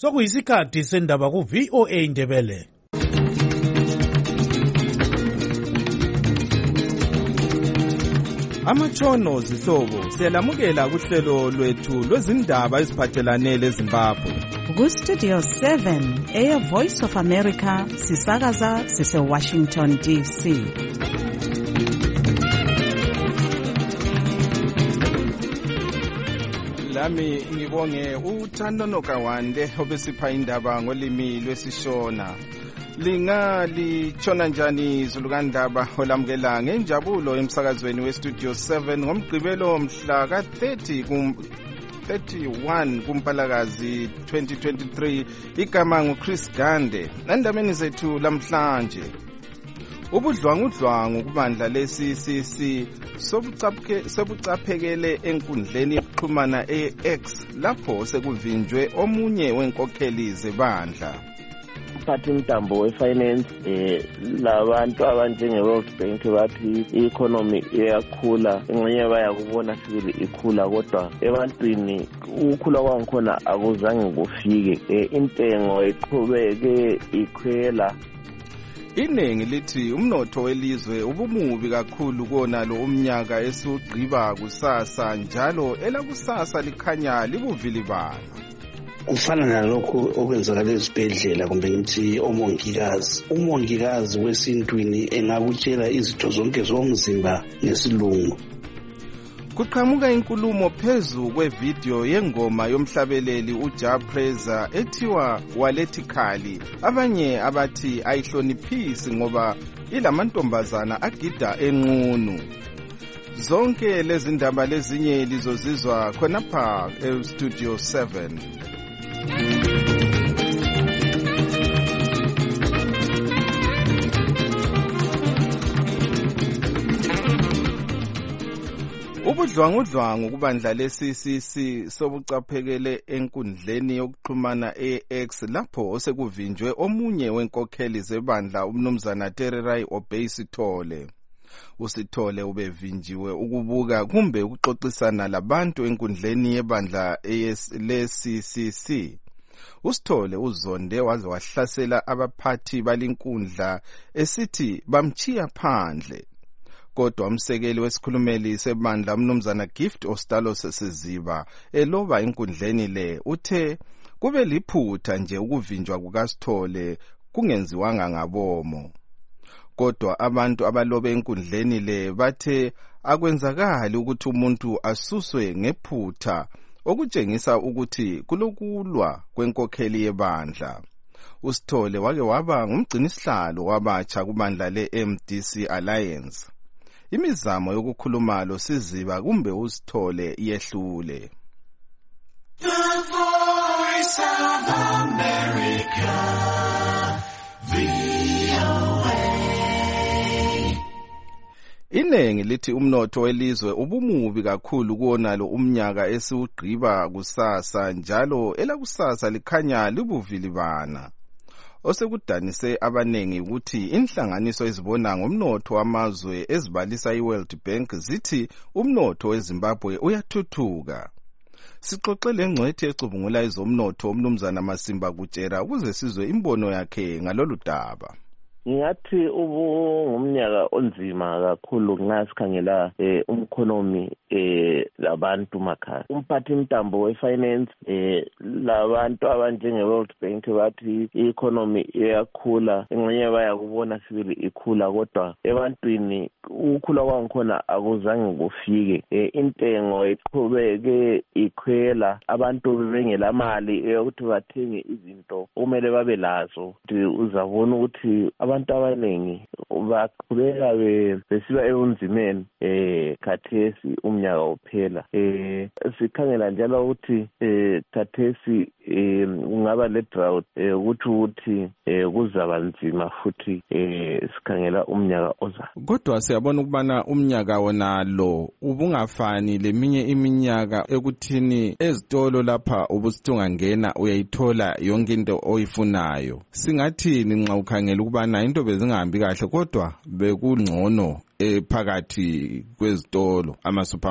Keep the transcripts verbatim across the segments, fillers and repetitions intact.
sokuyisikhathi sendaba ku-V O A Ndebele. Amatshono zihlobo siyalamukela kuhlelo lwethu lwezindaba eziphathelane leZimbabwe. Ku-Studio seven, Air Voice of America, sisakaza sise-Washington D C. Lami ngibonge uThando Kawande obesipha indaba ngolimi lwesiShona. Lingali chona njani zulukandaba olamukela ngenjabulo emsakazweni weStudio seven ngomgqibelo mhla ka thirty kum thirty-one kuMpalakazi twenty twenty-three. Igama nguChris Gande. Endabeni zethu lamhlanje, ubudlwangudlwangu kubandla lesi sisi sobucaphe sobucaphekele enkundleni yokuxhumana e-X lapho sekuvinjwe omunye wenkokheli zebandla. Phathi mtambo we-finance eh labantu abanjenge-World Bank bathi i-economy iyakhula, engxenye bayakubona sibili ikhula, kodwa ebantwini ukukhula kwangikhona akuzange kufike. eh, intengo iqhubeke ikhwela. Iningi lithi umnotho welizwe ubumubi kakhulu kona lo umnyaka esugqiba kusasa, njalo elakusasa likhanya libuvilibana. Kufana nalokho okwenzakala ezibhedlela kumbe ngithi omongikazi. Umongikazi wesintwini engakutshela izitho zonke zomzimba ngesilungu. Kuqhamuka inkulumo phezu kwevideo yengoma yomhlabeleli uJah Preza ethiwa Waletikali. Abanye abathi ayihloniphisi ngoba ilamantombazana agida enqunu. Zonke lezi ndaba lezinye lizozizwa khonapha eStudio seven. Ubudlwangudlwangu kubandla lesisisi sobucaphekele enkundleni yokuxhumana e-X lapho osekuvinjwe omunye wenkokheli zebandla umnumzana Tererai Obey Sithole. uSithole ubevinjiwe ukubuka kumbe ukuxoxisana labantu enkundleni yebandla le-C C C. uSithole uzonde waze wahlasela abaphathi balinkundla esithi bamchiya phandle. Kodwa umsekeli wesikhulumeli sebandla umnumzana Gift Ostalos Siziba eloba enkundleni le uthe kube liphutha nje ukuvinjwa kukaSithole kungenziwanga ngabomo. Kodwa abantu abalobe enkundleni le bathe akwenzakali ukuthi umuntu asuswe ngephutha, okutshengisa ukuthi kulokulwa kwenkokheli yebandla. uSithole wake waba ngumgcinisihlalo wabatsha kubandla le-M D C Alliance. Imizamo yokukhuluma lo Siziba kumbe uSithole yehlule. The Voice of America, V O A. Iningi lithi umnotho welizwe ubumubi kakhulu kuona lo umnyaka esiwugqiba kusasa, njalo elakusasa likhanya libuvilibana. Osekudanise abanengi ukuthi inhlanganiso ezibona ngomnotho wamazwe ezibalisa iWorld Bank zithi umnotho weZimbabwe uyathuthuka. Sixoxele ngcwethi ecubungula izomnotho umnumzana Masimba Kutshera ukuze sizwe imbono yakhe ngalolu daba. Ngingathi ubungumnyaka onzima kakhulu ngasikhangela eh umkhonomi eh labantu makhaya. Umphathi mtambo we-finance eh labantu abanjenge-World Bank bathi i-economy iyakhula, engxenye bayakubona sibili ikhula, kodwa ebantwini ukukhula kwangikhona akuzange kufike. eh intengo iqhubeke ikhwela, abantu bengela mali yokuthi bathenge izinto kumele babe lazo. Uzabona ukuthi abantu abanengi baqhubeka besiba ebunzimeni eh khathesi umnyaka uphela. eh sikhangela njalo ukuthi eh khathesi eh ungaba le drought eh ukuthi ukuthi eh kuzaba nzima futhi eh sikhangela umnyaka oza. Kodwa siyabona ukubana umnyaka wona lo ubungafani leminye iminyaka ekuthini ezitolo lapha ubusithungangena uyayithola yonke into oyifunayo. Singathini nxa ukhangela ukubana into bezingahambi kahle kodwa bekungcono ephakathi kwezitolo ama supermarket?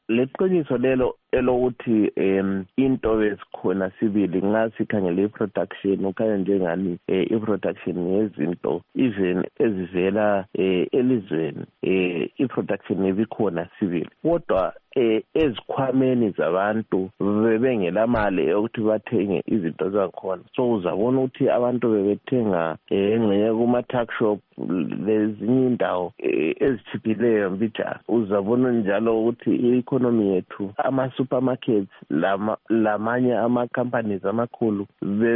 leqiniso lelo elokuthi um into bezikhona sibili ngasikhangela i-production ukhanya njengani eh, i-production yezinto even ezivela eh, elizweni eh, i-production ebikhona sibili kodwa eh, ezikhwameni zabantu bebengela mali ukuthi bathenge izinto zakhona so uzabona ukuthi abantu bebethenga engcenye kuma-tuck shop lezinye indawo eh, ezithiphileyo mbijana uzabona njalo ukuthi i-economy yethu ama-supermarkets lama lamanye ama-companies amakhulu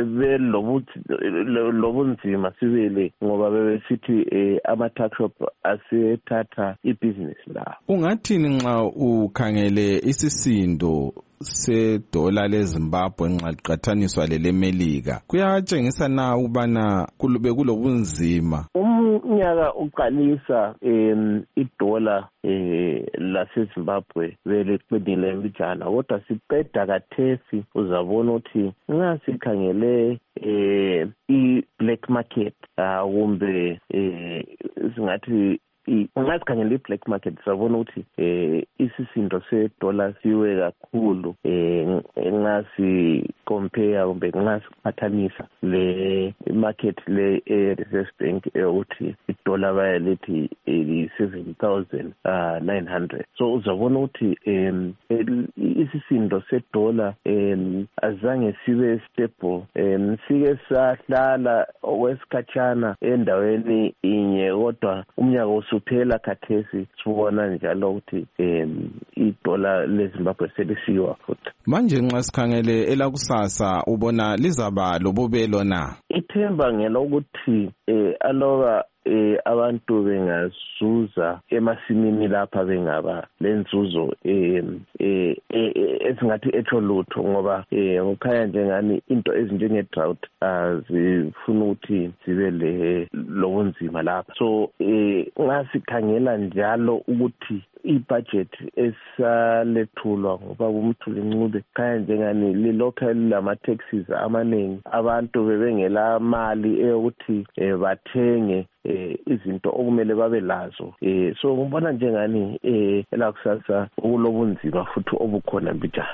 bebelobunzima sibili ngoba bebesithi eh, ama-tuck shop asethatha ibhizinisi lawo. Ungathini nxa ukhangele isisindo sedola leZimbabwe nxa liqathaniswa lelemelika kuyatshengisa na ukubana kulube kulobunzima? Umnyaka uqalisa um idola eh laseZimbabwe beliqinile mbijana kodwa siqeda kathesi uzabona ukuthi nxa sikhangele eh i-black market kumbe eh singathi ngasikhangela i-black market sabona ukuthi eh isisindo sedola siwe kakhulu eh ngasi-compare kumbe ngasiqhathanisa le market le e-Reserve Bank ukuthi idola bayalithi seven thousand nine hundred so uzabona ukuthi um isisindo sedola um azange sibe stable um sike sahlala okwesikhatshana endaweni inye kodwa umnyaka usuphela khathesi sibona njalo ukuthi um idola leZimbabwe selisiwa futhi. Manje nxa sikhangele elakusasa ubona lizaba lobubelo na? Ithemba ngelokuthi eh aloba eh abantu bengazuza emasimini lapha bengaba lenzuzo eh eh esingathi etho lutho ngoba eh ukhaya njengani into ezinjenge drought azifuna ukuthi zibe le lobunzima lapha so eh ngasikhangela njalo ukuthi i-budget esalethulwa ngoba uMthuli Ncube khaya njengani li-local lama-taxes amaningi abantu bebengela mali eyokuthi eh, bathenge eh izinto okumele babe lazo eh so ngibona njengani eh elakusasa ukulobunzima futhi obukhona mbijana.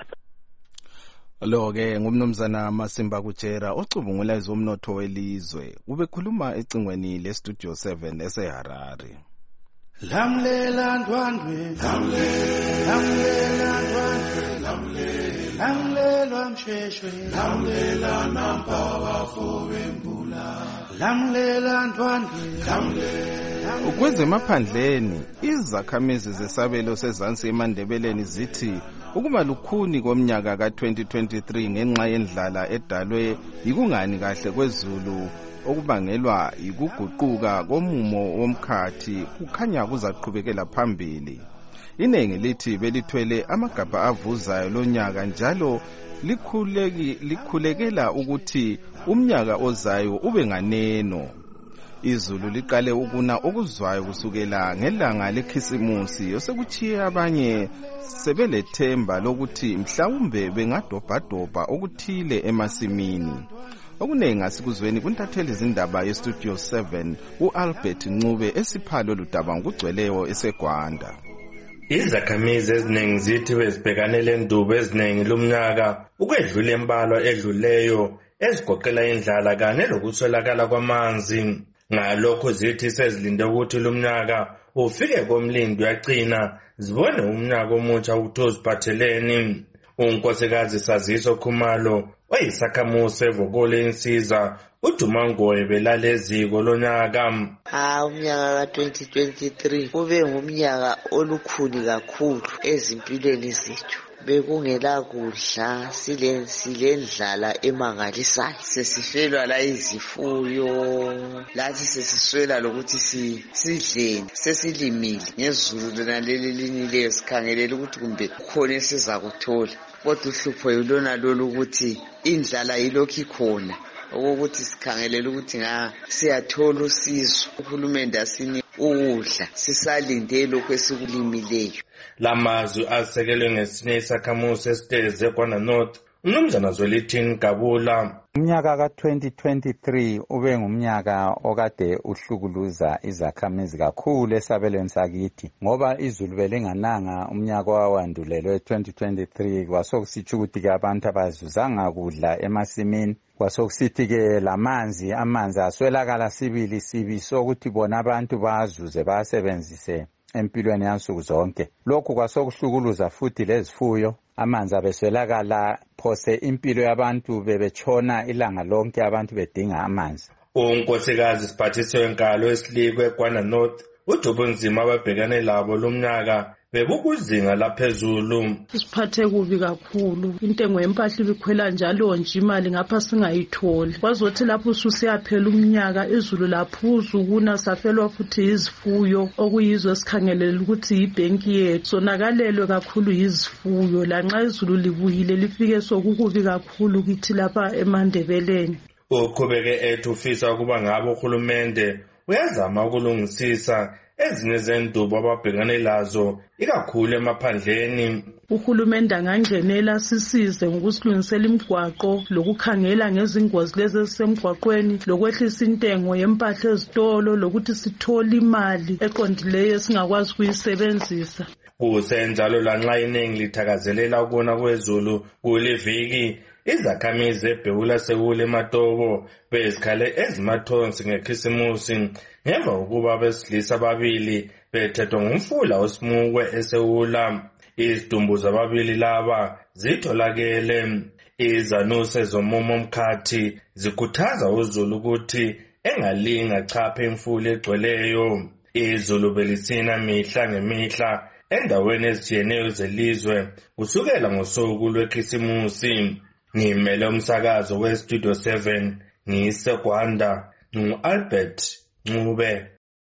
Lo ke ngumnumzana Masimba Kutshera ocubungula ezomnotho welizwe ubekhuluma ecingweni le Studio seven eseHarare. Lamlela ndwandwe lamlela ndwandwe lamlela lamlela msheshwe lamlela nampaba fobembula lamlela ndwandwe lamlela. Kwezemaphandleni izakhamizi zesabelo sezansi eMandebeleni zithi ukuba lukhuni komnyaka ka twenty twenty-three ngenxa yendlala edalwe yikungani kahle kwezulu okubangelwa yikuguquka komumo womkhathi kukhanya kuzaqhubekela phambili. Inengi lithi belithwele amagabha avuzayo lonyaka njalo likhuleki likhulekela ukuthi umnyaka ozayo ube nganeno. Izulu liqale ukuna okuzwayo kusukela ngelanga lekhisimusi osekuchiye abanye sebelethemba lokuthi mhlawumbe bengadobhadobha okuthile emasimini. Okunengi asikuzweni kuntatheli izindaba yeStudio seven uAlbert Ncube esiphalo ludaba ngugcweleyo eseGwanda. Izakhamizi eziningi zithi bezibhekanele indubo eziningi lumnyaka ukwedlula embalwa edluleyo ezigoqela indlala kanye lokuswelakala kwamanzi. Ngalokho zithi sezilinde ukuthi lumnyaka ufike komlindi uyaqina zibone umnyaka omutsha ukuthi uziphatheleni. Unkosikazi Saziso Khumalo oyisakhamuzi evokole insiza uDumangoye belale eziko lonyaka. Ah umnyaka ka twenty twenty-three ube ngumnyaka olukhuni kakhulu ezimpilweni zethu. Bekungela kudla sile silendlala emangalisayo sesifelwa la izifuyo lathi sesiswela lokuthi si sidleni sesilimile ngezulu lona leli linileyo sikhangelela ukuthi kumbe khona esiza kuthola kodwa uhlupho yilona lolu ukuthi indlala yilokho ikhona ukuthi sikhangelela ukuthi nga siyathola usizo uhulumende asini ukudla sisalinde lokho esikulimileyo. Lamazwi asekelwe ngesinye isakhamuzi esiteze eGwanda North Mnumzana Zwelithini Gabula. Umnyaka ka twenty twenty-three ube ngumnyaka okade uhlukuluza izakhamizi kakhulu esabelweni sakithi ngoba izulu belingananga umnyaka owawandulelwe twenty twenty-three kwasokusitsho ukuthi ke abantu abazuzanga kudla emasimini kwasokusithi ke lamanzi amanzi aswelakala sibili sibi sokuthi bona abantu bazuze basebenzise empilweni yansuku zonke. Lokhu kwasokuhlukuluza futhi lezifuyo amanzi abeswelakala phose impilo yabantu bebetshona ilanga lonke abantu bedinga amanzi. Unkosikazi Siphathiswa wenkalo esilikwe Kwana North uJobonzima ababhekane labo lomnyaka bekukuzinga laphezulu. Siphathe kubi kakhulu, intengo yempahla ibikhwela njalo nje imali ngapha singayitholi. Kwazothi lapho ususiyaphela umnyaka izulu laphuzu kuna safelwa futhi izifuyo okuyizo esikhangelela ukuthi yibhenki yethu. Sonakalelwe kakhulu izifuyo lanxa izulu libuyile lifike sokukubi kakhulu kithi lapha eMandebeleni. Uqhubeke ethi ufisa ukuba ngabe uhulumende uyazama ukulungisisa ezinye zendubo ababhekane lazo ikakhulu emaphandleni. Uhulumende angangenela sisize ngokusilungisela imigwaqo lokukhangela ngezingozi lezi ezisemgwaqweni lokwehlisa intengo yempahla ezitolo lokuthi sithola imali eqondileyo esingakwazi ukuyisebenzisa. Kusenjalo lanxa iningi lithakazelela ukuna kwezulu kuleviki izakhamizi eBhewula sekule eMatobo bezikhale ezimathonsi ngekhisimusi ngemva kokuba abesilisa ababili bethethwa ngumfula osimukwe eSewula. Izidumbu zababili laba zitholakele. Izanuse zomumo mkhathi zikhuthaza uZulu ukuthi engalinga chaphe imfula egcweleyo. Izulu belisina mihla ngemihla endaweni ezitshiyeneyo zelizwe kusukela ngosuku lwekhisimusi. Ngimele umsakazo weStudio seven ngiseGwanda ngu-Albert Ncube.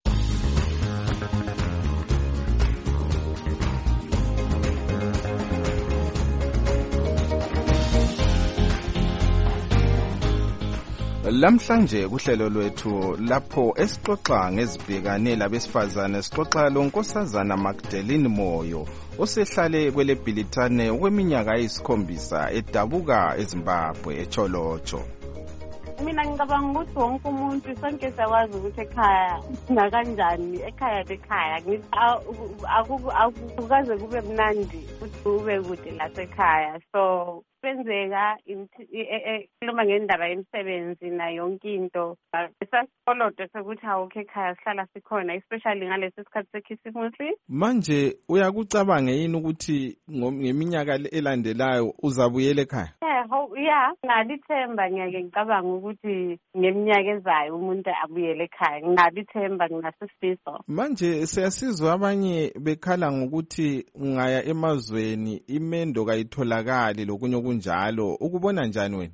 Lamhlanje kuhlelo lwethu lapho esixoxa ngezibhekane labesifazane sixoxa lonkosazana Magdalene Moyo osehlale kwele Bhilitane okweminyaka eyisikhombisa edabuka eZimbabwe eCholocho. Mina ngicabanga ukuthi wonke umuntu sonke siyawazi ukuthi ekhaya nakanjani ekhaya bekhaya akukaze kube mnandi ukuthi ube kude lasekhaya so kwenzeka noma ngendaba yemisebenzi na yonke into sasipolodo sokuthi awukho ekhaya sihlala sikhona especially ngalesi sikhathi sekhisimusi. Manje uyakucabanga yini ukuthi ngeminyaka elandelayo uzabuyela ekhaya? Yeah, ngalithemba ngiyake ngicabanga ukuthi ngeminyaka ezayo umuntu abuyele ekhaya. Ngalithemba nginasifiso. Manje siyasizwa abanye bekhala ngokuthi ungaya emazweni imendo kayitholakali lokunye okunjalo. Ukubona njani wena?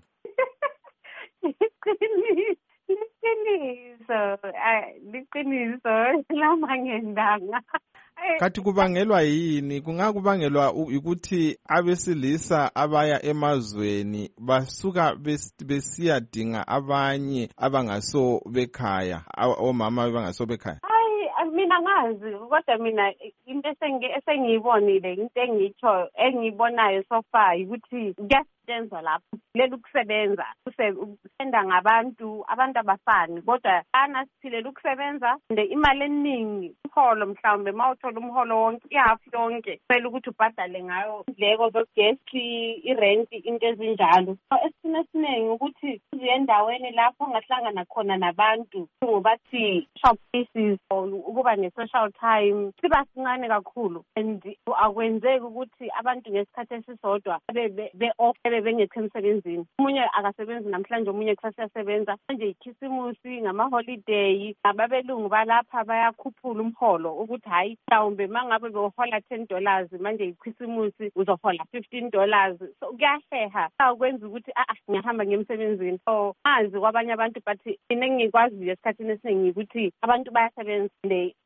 Liqiniso, liqiniso lama ngendanga. Kathi kubangelwa yini? Kungakubangelwa ukuthi abesilisa abaya emazweni basuka besiyadinga abanye abangaso bekhaya, omama abangaso bekhaya. Hayi mina ngazi kodwa mina into esengiyibonile into engitsho engiyibonayo so far ukuthi kuyasetshenzwa lapho leli ukusebenza usenda ngabantu abantu abafani kodwa ana sithile ukusebenza nde imali eningi umholo mhlawumbe mawuthola umholo wonke ihafu yonke kumele ukuthi ubhadale ngayo indleko zogesi irent into ezinjalo. Esina esiningi ukuthi uziyendaweni lapho ungahlangana khona nabantu ngobathi shop pieces ukuba ne-social time siba sincane kakhulu and akwenzeki ukuthi abantu ngesikhathi esisodwa be-off bengekho emsebenzini. Umunye akasebenzi namhlanje omunye kusasa siyasebenza manje ikhisimusi ngama-holiday ababelungu balapha bayakhuphula umholo ukuthi hayi mhlawumbe mangabe behola ten dollars manje ikhisimusi uzohola fifteen dollars so kuyaheha akwenza ukuthi ah ngiyahamba ngemsebenzini. So azi kwabanye abantu but mina engikwaziyo esikhathini esiningi ukuthi abantu bayasebenza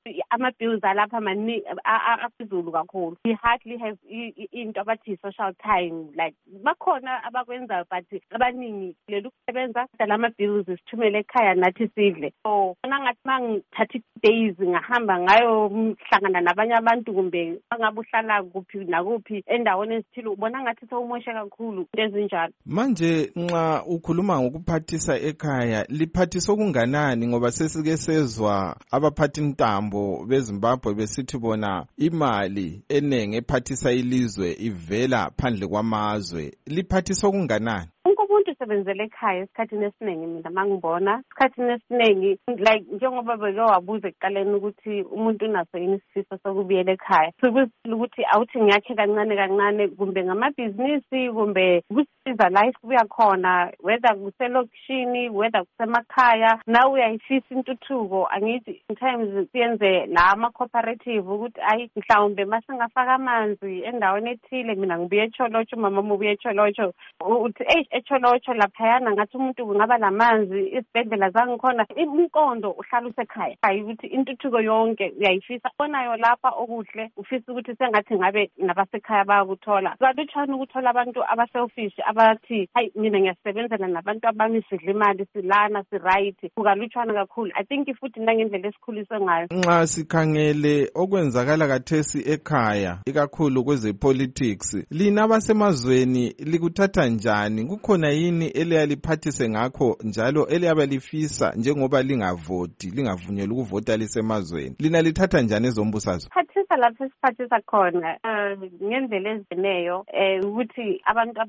ama-bills alapha maningi aphezulu kakhulu. We hardly have into abathi social time, like bakhona abakwenzayo but abaningi lelu kusebenza lama-bills sithumele ekhaya nathi sidle. So bona ngathi mangithatha days ngahamba ngayo mhlangana nabanye abantu kumbe angabe uhlala kuphi nakuphi endaweni ezithile ubona ngathi sewumoshe kakhulu into ezinjalo. Manje nxa ukhuluma ngokuphathisa ekhaya liphathisa okunganani ngoba sesike sezwa abaphathi ntambo beZimbabwe besithi bona imali enenge ephathisa ilizwe ivela phandle kwamazwe liphathisa okunganani? Umuntu usebenzele ekhaya esikhathini esiningi mina mangibona esikhathini esiningi like njengoba beke wabuza ekuqaleni ukuthi umuntu unaso yini isifiso sokubuyela ekhaya sokusile ukuthi awuthi ngiyakhe kancane kancane kumbe ngamabhizinisi kumbe kusiza life kuya khona whether kuselokishini whether kusemakhaya nawe uyayifisa intuthuko angithi sometimes siyenze la ama cooperative ukuthi ayi mhlawumbe masingafaka amanzi endaweni ethile mina ngibuye eCholotsho mama mubuye eCholotsho uthi eh eCholotsho laphayana ngathi umuntu kungaba lamanzi isibhedlela zangikhona inkondo uhlala usekhaya hayi ukuthi intuthuko yonke uyayifisa bonayo lapha okuhle ufisa ukuthi sengathi ngabe nabasekhaya bayakuthola kalutshwana ukuthola abantu abaselfish abathi hayi mina ngiyasebenzela nabantu abami sidla imali silana si right kukalutshwana kakhulu. I think futhi nangendlela esikhulise ngayo nxa sikhangele okwenzakala kathesi ekhaya ikakhulu kweze politics lina abasemazweni likuthatha njani? Kukhona yini eliyaliphathise ngakho njalo eliyabalifisa njengoba lingavoti lingavunyelwa ukuvota lisemazweni lina lithatha njani ezombusazo? Phathisa lapho esiphathisa khona ngendlela ezineyo ukuthi abantu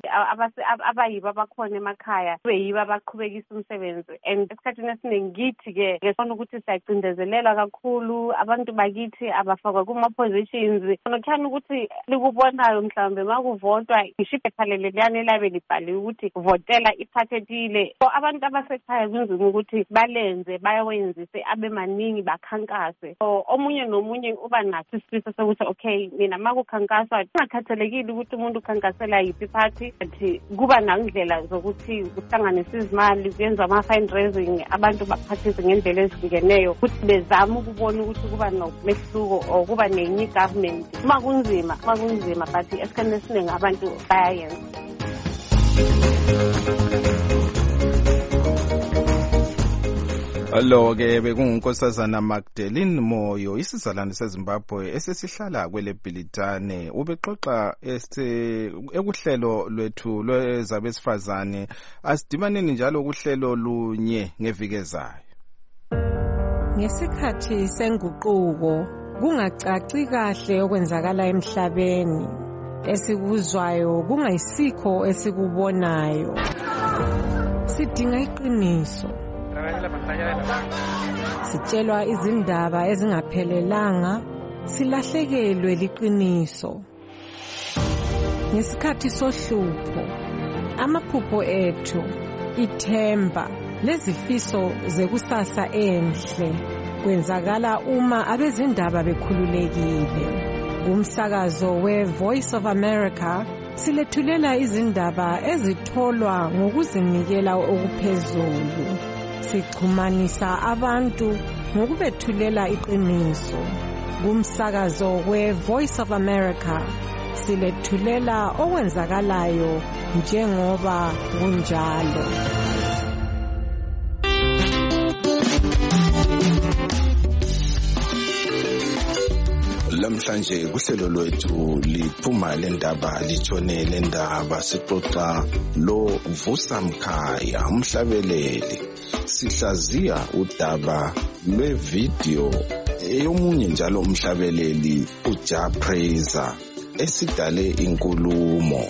abayiba bakhona emakhaya beyiba baqhubekisa umsebenzi and esikhathini esiningi ngithi ke ngesona ukuthi siyacindezelelwa kakhulu abantu bakithi abafakwa kuma positions nokuthana ukuthi likubonayo mhlawumbe makuvotwa ishiphepha leliyane labe libhaliwe ukuthi votela iphathethile so abantu abasekhaya kunzima ukuthi balenze bayawenzise abe maningi bakhankase so omunye nomunye uba nathi isifiso sokuthi okay mina makukhankaswa kungakhathalekile ukuthi umuntu ukhankasela yiphi party but kuba nandlela zokuthi kuhlanganisa izimali kuyenzwa ama fundraising abantu baphathise ngendlela ezihlukeneyo ukuthi bezama ukubona ukuthi kuba nomehluko or kuba nenye government uma kunzima uma kunzima but esikhathini esiningi abantu bayayenza. Allo ke bekungunkosazana Magdalene Moyo isizalwane seZimbabwe esesihlala kwele Bhilitane ubexoxa este ekuhlelo lwethu lwezabesifazane asidibaneni njalo kuhlelo lunye ngevikezayo. Ngesikhathi senguquko kungacaci kahle okwenzakala emhlabeni esikuzwayo kungayisikho esikubonayo sidinga iqiniso sitshelwa izindaba ezingaphelelanga silahlekelwe liqiniso ngesikhathi sohlupho amaphupho ethu ithemba lezifiso zekusasa enhle kwenzakala uma abezindaba bekhululekile. Umsakazo we Voice of America silethulela izindaba ezitholwa ngokuzinikela okuphezulu sixhumanisa abantu ngokubethulela iqiniso. Kumsakazo we Voice of America silethulela okwenzakalayo njengoba kunjalo. Lamhlanje kuhlelo lwethu liphuma lendaba litshone lendaba sixoxa lo Vusamkhaya umhlabeleli sihlaziya udaba lwevideo eyomunye njalo umhlabeleli uJa Praiser esidale inkulumo.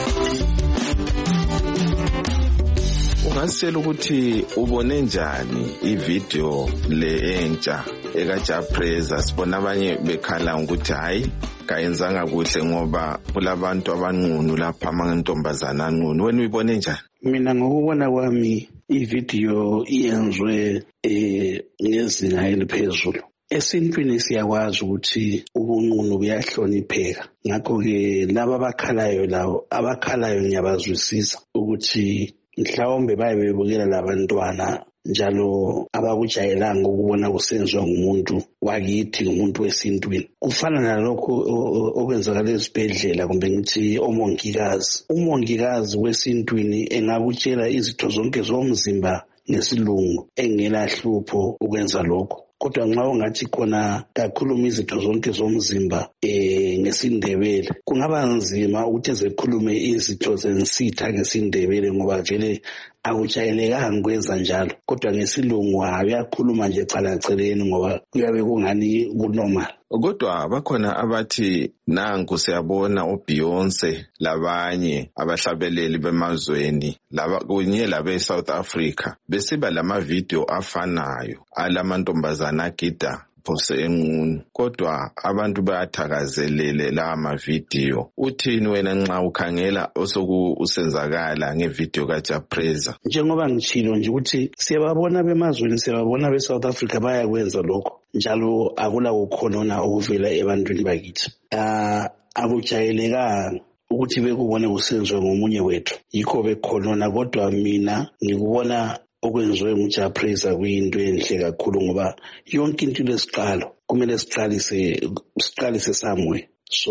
Ungasitshela ukuthi ubone njani ivideo le entsha ekaJa Praiser sibona abanye bekhala ukuthi hayi kayenzanga kuhle ngoba kulabantu abanqunu lapha amantombazana anqunu wena uyibone njani? Mina ngokubona kwami ivideo iyenzwe eh ngezinga eliphezulu. Esintwini siyakwazi ukuthi ubunqunu buyahlonipheka. Ngakho ke laba abakhalayo lawo abakhalayo ngiyabazwisisa ukuthi mhlawumbe baye bebukela labantwana njalo abakujayelanga ukubona kusenziwa ngumuntu wakithi ngumuntu wesintwini. Kufana nalokho okwenzakala ezibhedlela kumbe ngithi omongikazi. Umongikazi wesintwini engakutshela izitho zonke zomzimba ngesilungu engela hlupho ukwenza lokho. Kodwa nxa ungathi khona kakhuluma izitho zonke zomzimba eh ngesindebele kungaba nzima ukuthi ezekhulume izitho zensitha ngesindebele ngoba vele akujayelekanga kwenza njalo. Kodwa ngesilungu uyakhuluma nje calaceleni ngoba kuyabe kungani kunormal. Kodwa bakhona abathi nanku siyabona uBeyonce labanye abahlabeleli bemazweni laba kunye labe South Africa besiba lama video afanayo alamantombazana agida phose enqunu. Kodwa abantu bayathakazelele la ma video. Uthini wena nxa ukhangela osoku usenzakala ngevideo kaJapreza? Njengoba ngitshilo nje ukuthi siyababona bemazweni siyababona be South Africa bayakwenza lokho njalo akula kukhonona okuvela ebantwini bakithi. Ah akujayelekanga ukuthi bekubone kusenziwa ngomunye wethu yikho bekhonona. Kodwa mina ngikubona okwenziwe nguJapreza kuyinto enhle kakhulu ngoba yonke into lesiqalo kumele siqalise siqalise somewhere.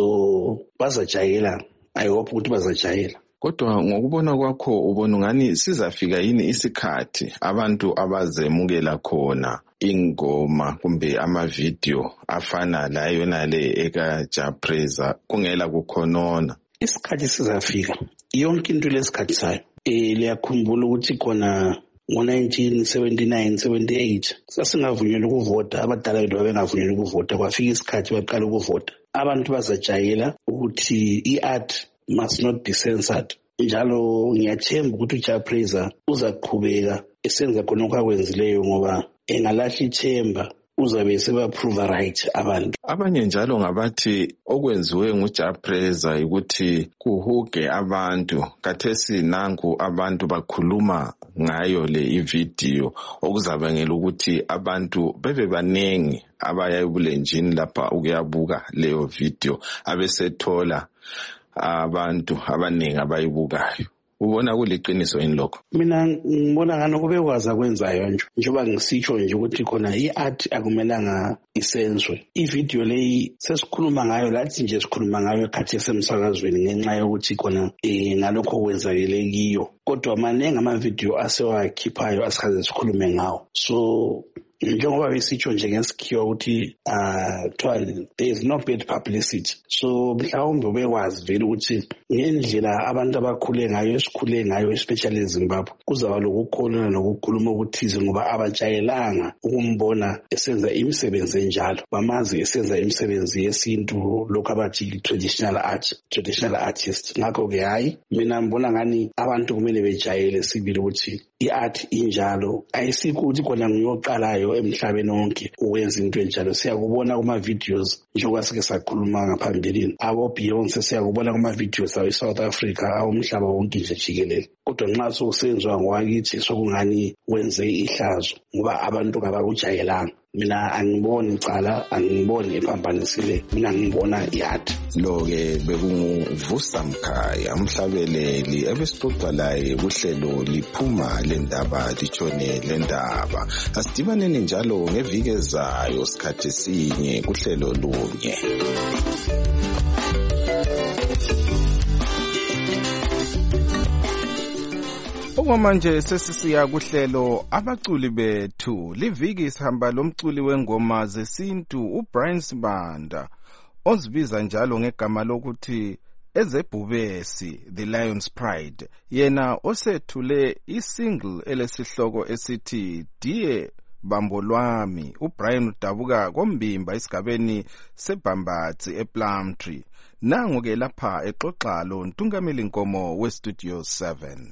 So bazajayela, I hope ukuthi bazajayela. Kodwa ngokubona kwakho ubona ngani sizafika yini isikhathi abantu abazemukela khona ingoma kumbe ama video afana la yona le eka Japreza kungela kukhonona? Isikhathi sizafika yonke into lesikhathi sayo. Eh liyakhumbula ukuthi khona ngo nineteen seventy-nine seventy-eight sasingavunyelwa ukuvota, abadala bethu babengavunyelwa ukuvota, kwafika isikhathi baqala ukuvota. Abantu bazajayela ukuthi i-art must not be censored. Njalo ngiyathemba ukuthi uJapreza uzaqhubeka esenza khona okwakwenzileyo ngoba engalahla ithemba uzabe sebaprove right abantu. Abanye njalo ngabathi okwenziwe nguJapreza ukuthi kuhuge abantu. Kathesi nanku abantu bakhuluma ngayo le ivideo okuzabangela ukuthi abantu bebe banengi abaya ebulenjini lapha ukuyabuka leyo video abesethola abantu abanengi abayibukayo. Ubona kuliqiniso yini lokho? Mina ngibona ngani kubekwaza kwenzayo nje njengoba ngisitsho nje ukuthi khona i-art akumelanga isenzwe. Ivideo leyi sesikhuluma ngayo lathi nje sikhuluma ngayo ekhathi esemsakazweni ngenxa yokuthi khona eh ngalokho kwenzakele kiyo. Kodwa manengi ama-video asewakhiphayo asikaze sikhulume ngawo. So njengoba besitsho nje ngesikhiwa ukuthi uh there is no bad publicity. So mhlawumbe bekwazi vele ukuthi ngendlela abantu abakhule ngayo esikhule ngayo especially eZimbabwe kuzaba lokukhona nokukhuluma ukuthize ngoba abajayelanga ukumbona esenza imisebenzi enjalo. Bamazi esenza imisebenzi yesintu lokho abathi traditional art traditional artist. Ngakho ke hayi mina ngibona ngani abantu kumele bejayele sibili ukuthi i-art injalo ayisikho ukuthi khona ngiyoqalayo emhlabeni wonke ukwenza into enjalo. Siyakubona kuma videos njengoba sike sakhuluma ngaphambilini abo Beyonce siyakubona kuma videos awe South Africa awumhlaba wonke nje jikelele. Kodwa nxa sokusenzwa ngwakithi sokungani wenze ihlazo ngoba abantu kabakujayelanga. Mina angiboni icala, angiboni ephambanisile, mina ngibona i-art. Lo-ke bekunguvusa Mkhaya umhlabeleli ebesixoxa laye kuhlelo liphuma lendaba litshone lendaba. Asidibaneni njalo ngeviki ezayo sikhathi sinye kuhlelo lunye. Okwamanje sesisiya kuhlelo abaculi bethu. Liviki sihamba lomculi wengoma zesintu uBrian Sibanda ozibiza njalo ngegama lokuthi ezebhubesi The Lion's Pride. Yena osethule isingle elesihloko esithi Diye Bambo Lwami. uBrian udabuka kombimba esigabeni seBhambatsi ePlumtree. Nangu ke lapha exoxa lo Ntungameli Nkomo we Studio seven.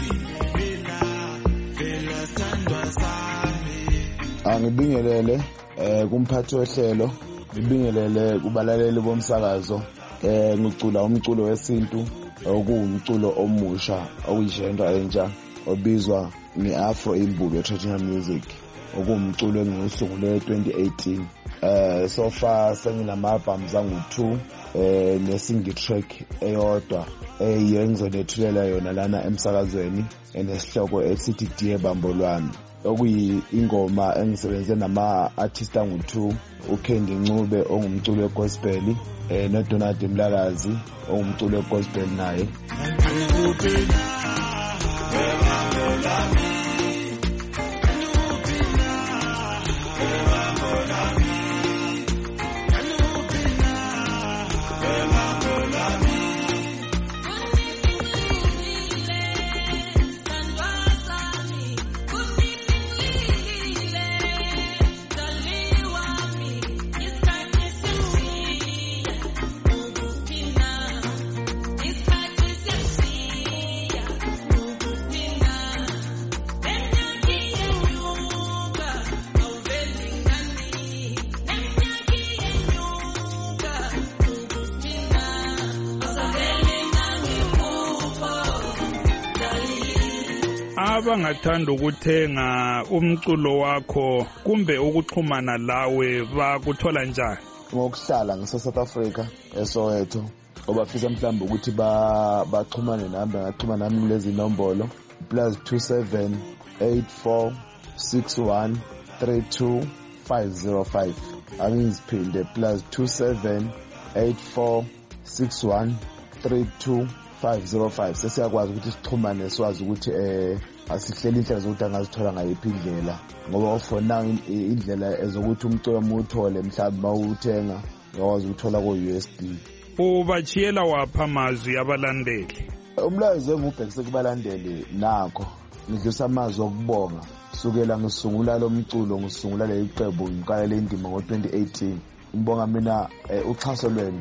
Angibingelele eh kumphathi wehlelo ngibingelele kubalaleli bomsakazo eh ngicula umculo wesintu okuwumculo omusha okuyijenda entsha obizwa ngeAfro Imbulo Traditional Music okumculo engiwusungule twenty eighteen. Eh so far senginama-albums angu-two eh nesingle track eyodwa eyengizonethulela yona lana emsakazweni enesihloko esithi Dear Bambo Lwami, okuyi ingoma engisebenze nama-artist angu-two, uKendi Ncube ongumculo wegospel eh noDonald Mlakazi ongumculo wegospel naye. Abangathanda ukuthenga umculo wakho kumbe ukuxhumana lawe bakuthola njani? Ngokuhlala ngise South Africa eSoweto, obafisa mhlawumbe ukuthi ba baxhumane nami, ngaxhumana nami kulezi nombolo plus two seven eight four six one three two five zero five. Angiziphinde plus two seven eight four six one three two five zero five. Sesiyakwazi ukuthi sixhumane siwazi ukuthi eh asihleli indlela zokuthi angazithola ngayiphi indlela, ngoba for now indlela ezokuthi umculo umuthole mhlawumbe mawuthenga uyakwazi ukuthola ku-U S D. Ubachiyela wapha amazwi abalandeli? Umlayezo engubhekise kubalandeli nakho ngidlulisa amazwi okubonga sukela ngisungula lo mculo, ngisungula le iqembu, ngiqala le ndima ngo twenty eighteen. Ngibonga mina uxhaso lwenu.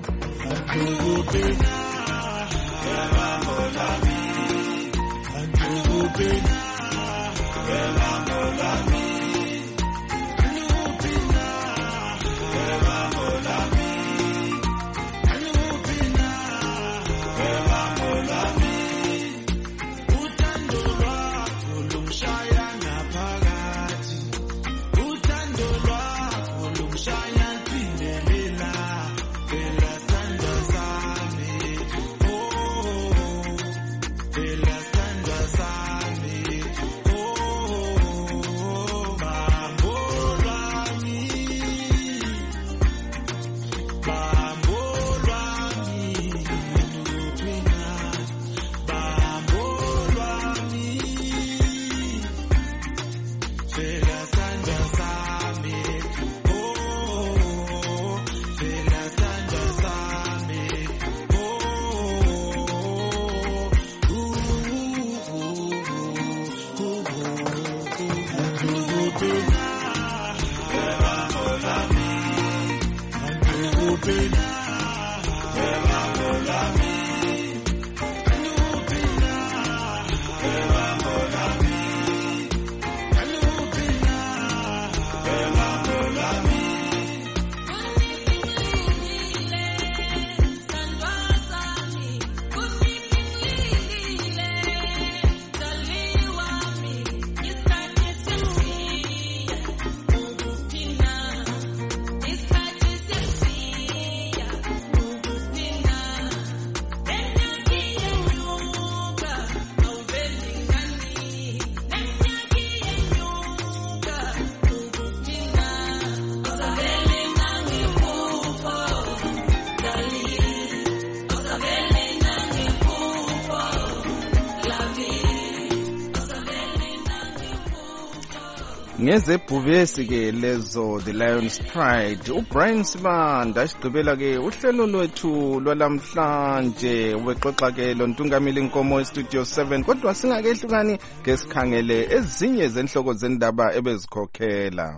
Ngezebhubesi ke lezo The Lion's Pride. uBrian Sibanda asigqibela ke uhlelo lwethu lwalamhlanje wexoxa ke lontungameli Nkomo eStudio seven, kodwa singakehlukani ngesikhangele ezinye zenhloko zendaba ebezikhokhela.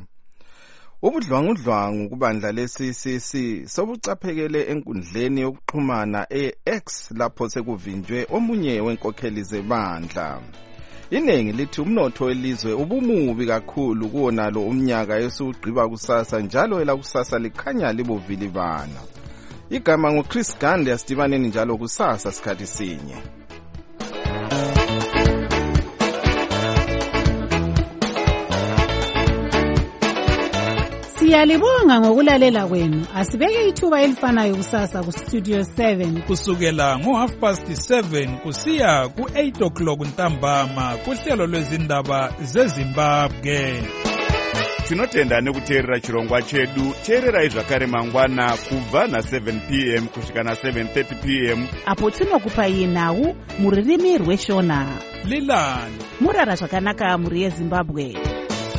Ubudlwangudlwangu kubandla le-C C C sobucaphekele enkundleni yokuxhumana e-X lapho sekuvinjwe omunye wenkokheli zebandla. Iningi lithi umnotho welizwe ubumubi kakhulu kuwonalo umnyaka esiwugqiba kusasa njalo elakusasa likhanya libuvilibana. Igama nguChris Gande, asidibaneni njalo kusasa sikhathi sinye. Siyalibonga ngokulalela kwenu. Asibeke ithuba elifanayo kusasa ku Studio seven kusukela ngo half past seven kusiya ku eight o'clock ntambama kuhlelo lwezindaba zeZimbabwe. Tinotenda nekuteerera chirongwa chedu. Teererai zvakare mangwana kubva na seven p m kusvika na seven thirty p m apo tinokupai nhau muririmi rweshona. Lilani murara zvakanaka muri yeZimbabwe.